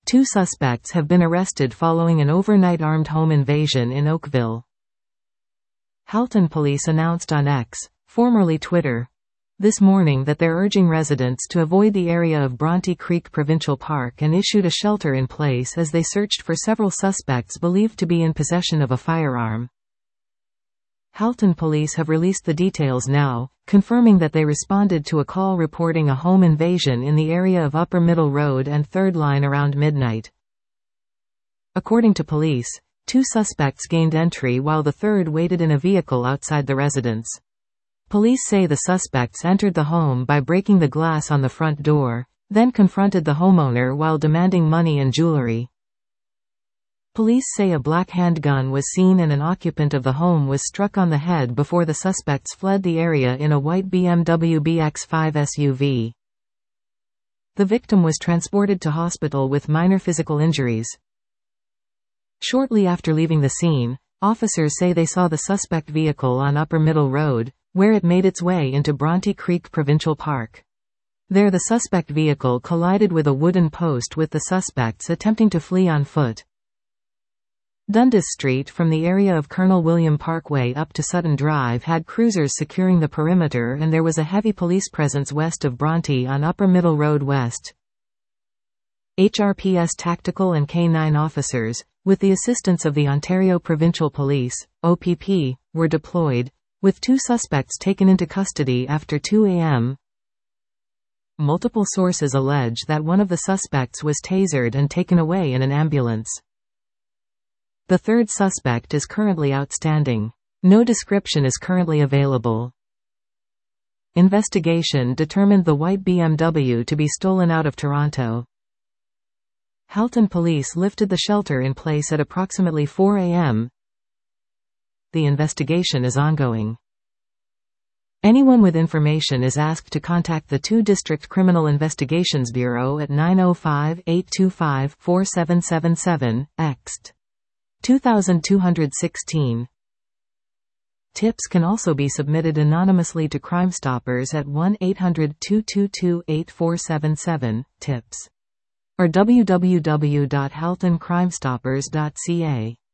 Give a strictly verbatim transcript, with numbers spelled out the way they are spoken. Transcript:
Two suspects have been arrested following an overnight armed home invasion in Oakville. Halton police announced on X, formerly Twitter, this morning that they're urging residents to avoid the area of Bronte Creek Provincial Park and issued a shelter in place as they searched for several suspects believed to be in possession of a firearm. Halton police have released the details now, confirming that they responded to a call reporting a home invasion in the area of Upper Middle Road and Third Line around midnight. According to police, two suspects gained entry while the third waited in a vehicle outside the residence. Police say the suspects entered the home by breaking the glass on the front door, then confronted the homeowner while demanding money and jewelry. Police say a black handgun was seen and an occupant of the home was struck on the head before the suspects fled the area in a white B M W B X five S U V. The victim was transported to hospital with minor physical injuries. Shortly after leaving the scene, officers say they saw the suspect vehicle on Upper Middle Road, where it made its way into Bronte Creek Provincial Park. There the suspect vehicle collided with a wooden post with the suspects attempting to flee on foot. Dundas Street from the area of Colonel William Parkway up to Sutton Drive had cruisers securing the perimeter and there was a heavy police presence west of Bronte on Upper Middle Road West. H R P S tactical and K nine officers, with the assistance of the Ontario Provincial Police, O P P, were deployed, with two suspects taken into custody after two a m Multiple sources allege that one of the suspects was tasered and taken away in an ambulance. The third suspect is currently outstanding. No description is currently available. Investigation determined the white B M W to be stolen out of Toronto. Halton police lifted the shelter in place at approximately four a m The investigation is ongoing. Anyone with information is asked to contact the two District Criminal Investigations Bureau at nine oh five, eight two five, four seven seven seven, Ext. two two one six. Tips can also be submitted anonymously to Crime Stoppers at one eight hundred, two two two, eight four seven seven, tips, or w w w dot halton crime stoppers dot c a.